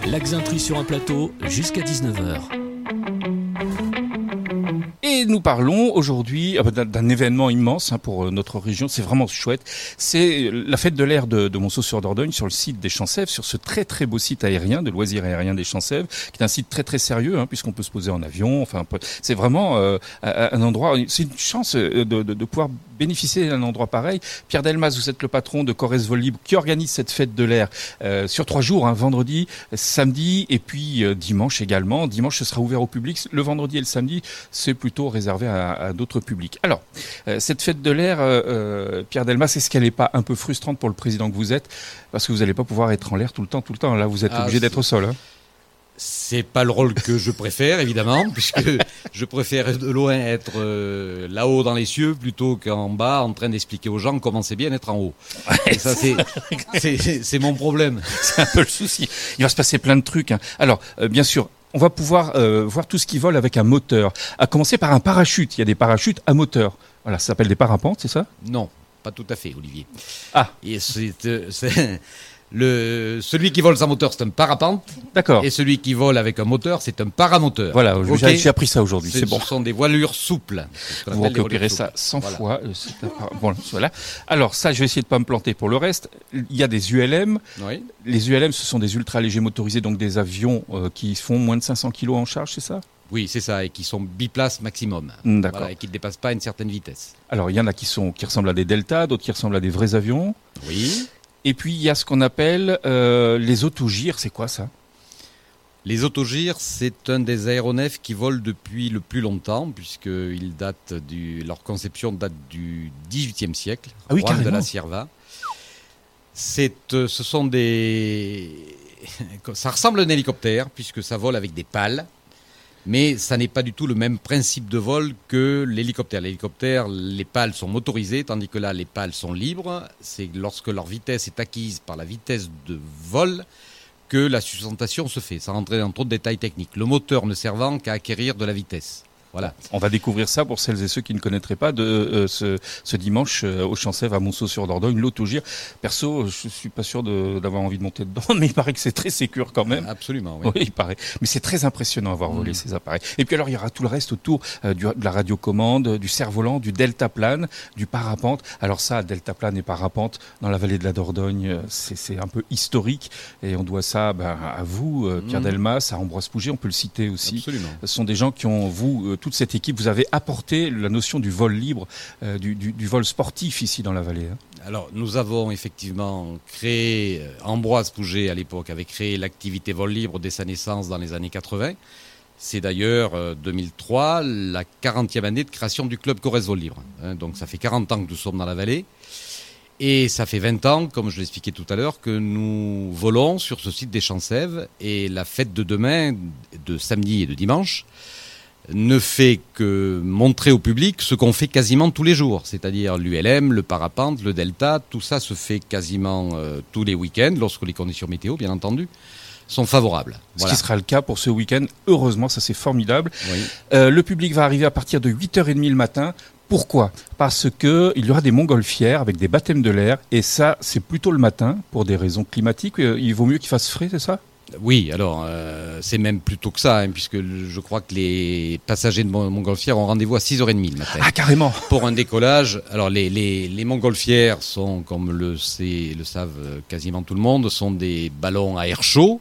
L'Axintruy sur un plateau jusqu'à 19h. Et nous parlons aujourd'hui d'un événement immense pour notre région, c'est vraiment chouette. C'est la fête de l'air de Monceau-sur-Dordogne sur le site des Champs-Sèvres, sur ce très très beau site aérien, de loisirs aériens des Champs-Sèvres, qui est un site très très sérieux, puisqu'on peut se poser en avion. Enfin, c'est vraiment un endroit, c'est une chance de pouvoir bénéficier d'un endroit pareil. Pierre Delmas, vous êtes le patron de Corrèze Vol Libre qui organise cette fête de l'air sur 3 jours, vendredi, samedi et puis dimanche également. Dimanche, ce sera ouvert au public. Le vendredi et le samedi, c'est plutôt réservé à d'autres publics. Alors, cette fête de l'air, Pierre Delmas, est-ce qu'elle n'est pas un peu frustrante pour le président que vous êtes? Parce que vous n'allez pas pouvoir être en l'air tout le temps. Là, vous êtes obligé d'être au sol. C'est pas le rôle que je préfère, évidemment, puisque je préfère de loin être là-haut dans les cieux plutôt qu'en bas en train d'expliquer aux gens comment c'est bien d'être en haut. Et ça, c'est mon problème. C'est un peu le souci. Il va se passer plein de trucs. Alors, bien sûr, on va pouvoir voir tout ce qui vole avec un moteur. À commencer par un parachute. Il y a des parachutes à moteur. Voilà, ça s'appelle des parapentes, c'est ça? Non, pas tout à fait, Olivier. Ah. Et celui qui vole sans moteur, c'est un parapente. D'accord. Et celui qui vole avec un moteur, c'est un paramoteur. Voilà, j'ai appris ça aujourd'hui. C'est bon. Ce sont des voilures souples. Vous récupérez ça 100 fois. Bon, voilà. Alors ça, je vais essayer de pas me planter. Pour le reste, il y a des ULM. Oui. Les ULM, ce sont des ultra légers motorisés, donc des avions qui font moins de 500 kg en charge, c'est ça? Oui, c'est ça, et qui sont biplaces maximum. D'accord. Voilà, et qui ne dépassent pas une certaine vitesse. Alors, il y en a qui ressemblent à des Delta, d'autres qui ressemblent à des vrais avions. Oui. Et puis, il y a ce qu'on appelle les autogyres. C'est quoi ça? Les autogyres, c'est un des aéronefs qui volent depuis le plus longtemps, puisque leur conception date du XVIIIe siècle, Juan de la Cierva. Ça ressemble à un hélicoptère, puisque ça vole avec des pales. Mais ça n'est pas du tout le même principe de vol que l'hélicoptère. L'hélicoptère, les pales sont motorisées, tandis que là, les pales sont libres. C'est lorsque leur vitesse est acquise par la vitesse de vol que la sustentation se fait, sans rentrer dans trop de détails techniques. Le moteur ne servant qu'à acquérir de la vitesse. Voilà. On va découvrir ça pour celles et ceux qui ne connaîtraient pas ce dimanche au Champs-Sèvres à Monceau-sur-Dordogne, l'autogyre. Perso, je suis pas sûr d'avoir envie de monter dedans, mais il paraît que c'est très sécure quand même. Absolument, oui. Oui, il paraît. Mais c'est très impressionnant à avoir volé ces appareils. Et puis alors, il y aura tout le reste autour de la radiocommande, du cerf-volant, du deltaplane, du parapente. Alors ça, deltaplane et parapente dans la vallée de la Dordogne, c'est un peu historique. Et on doit ça à vous, Pierre Delmas, à Ambroise Pouget, on peut le citer aussi. Absolument. Ce sont des gens qui ont, toute cette équipe, vous avez apporté la notion du vol libre, du vol sportif ici dans la vallée. Alors, nous avons effectivement créé, Ambroise Pouget à l'époque avait créé l'activité vol libre dès sa naissance dans les années 80. C'est d'ailleurs 2003, la 40e année de création du club Corrèze Vol Libre. Donc ça fait 40 ans que nous sommes dans la vallée. Et ça fait 20 ans, comme je l'expliquais tout à l'heure, que nous volons sur ce site des Champs-Sèvres. Et la fête de demain, de samedi et de dimanche, ne fait que montrer au public ce qu'on fait quasiment tous les jours, c'est-à-dire l'ULM, le parapente, le delta, tout ça se fait quasiment tous les week-ends, lorsque les conditions météo, bien entendu, sont favorables. Voilà. Ce qui sera le cas pour ce week-end. Heureusement, ça c'est formidable. Oui. Le public va arriver à partir de 8h30 le matin. Pourquoi? Parce qu'il y aura des montgolfières avec des baptêmes de l'air, et ça, c'est plutôt le matin, pour des raisons climatiques. Il vaut mieux qu'il fasse frais, c'est ça? Oui, alors c'est même plutôt que ça, puisque je crois que les passagers de montgolfière ont rendez-vous à 6h30 le matin. Ah, carrément. Pour un décollage. Alors les montgolfières sont, comme le savent quasiment tout le monde, sont des ballons à air chaud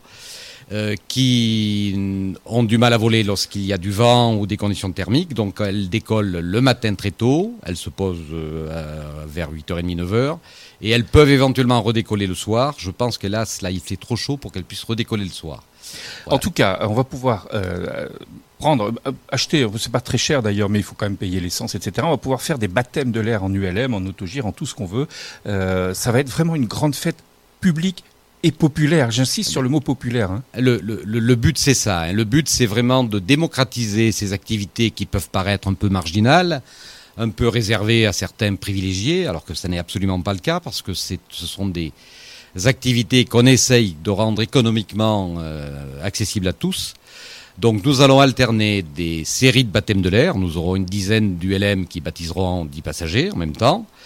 qui ont du mal à voler lorsqu'il y a du vent ou des conditions thermiques. Donc elles décollent le matin très tôt, elles se posent vers 8h30, 9h. Et elles peuvent éventuellement redécoller le soir. Je pense que là, il fait trop chaud pour qu'elles puissent redécoller le soir. Voilà. En tout cas, on va pouvoir acheter, c'est pas très cher d'ailleurs, mais il faut quand même payer l'essence, etc. On va pouvoir faire des baptêmes de l'air en ULM, en autogyre, en tout ce qu'on veut. Ça va être vraiment une grande fête publique et populaire. J'insiste sur le mot populaire. Le but, c'est ça. Le but, c'est vraiment de démocratiser ces activités qui peuvent paraître un peu marginales, un peu réservé à certains privilégiés, alors que ça n'est absolument pas le cas, parce que ce sont des activités qu'on essaye de rendre économiquement accessibles à tous. Donc nous allons alterner des séries de baptêmes de l'air. Nous aurons une dizaine d'ULM qui baptiseront 10 passagers en même temps.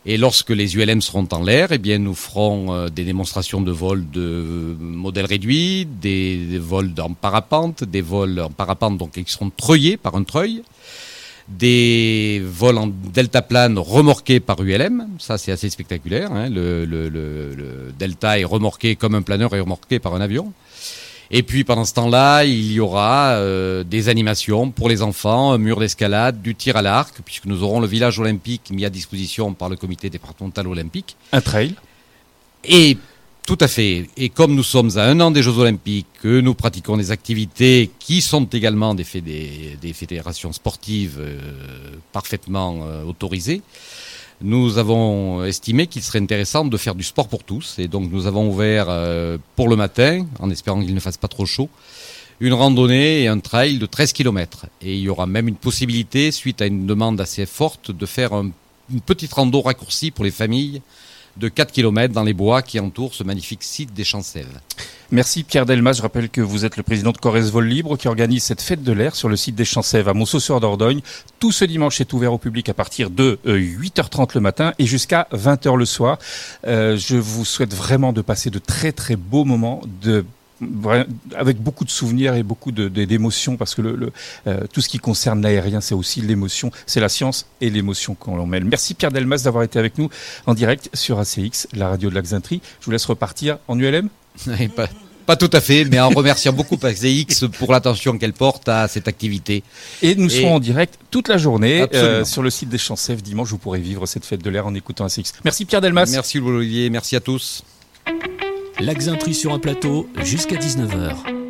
Et lorsque les ULM seront en l'air, eh bien, nous ferons des démonstrations de vol de modèle réduit, des vols en parapente, des vols en parapente donc, qui seront treuillés par un treuil, des vols en deltaplane remorqués par ULM. Ça, c'est assez spectaculaire. Hein. Le delta est remorqué comme un planeur est remorqué par un avion. Et puis pendant ce temps-là, il y aura des animations pour les enfants, un mur d'escalade, du tir à l'arc, puisque nous aurons le village olympique mis à disposition par le comité départemental olympique. Un trail. Et tout à fait. Et comme nous sommes à 1 an des Jeux olympiques, que nous pratiquons des activités qui sont également des fédérations sportives parfaitement autorisées, nous avons estimé qu'il serait intéressant de faire du sport pour tous. Et donc nous avons ouvert pour le matin, en espérant qu'il ne fasse pas trop chaud, une randonnée et un trail de 13 km. Et il y aura même une possibilité, suite à une demande assez forte, de faire une petite rando raccourcie pour les familles de 4 km dans les bois qui entourent ce magnifique site des Champs-Sèvres. Merci Pierre Delmas. Je rappelle que vous êtes le président de Corrèze Vol Libre qui organise cette fête de l'air sur le site des Champs-Sèvres à Montceau-sur-Dordogne. Tout ce dimanche est ouvert au public à partir de 8h30 le matin et jusqu'à 20h le soir. Je vous souhaite vraiment de passer de très très beaux moments avec beaucoup de souvenirs et beaucoup d'émotions parce que tout ce qui concerne l'aérien, c'est aussi l'émotion, c'est la science et l'émotion qu'on en mêle. Merci Pierre Delmas d'avoir été avec nous en direct sur ACX, la radio de l'Axintrie. Je vous laisse repartir en ULM. Pas tout à fait, mais en remerciant beaucoup ACX pour l'attention qu'elle porte à cette activité. Et nous serons en direct toute la journée sur le site des Champs-Sèvres. Dimanche, vous pourrez vivre cette fête de l'air en écoutant ACX. Merci Pierre Delmas. Merci Olivier, merci à tous. L'Axintrie sur un plateau jusqu'à 19h.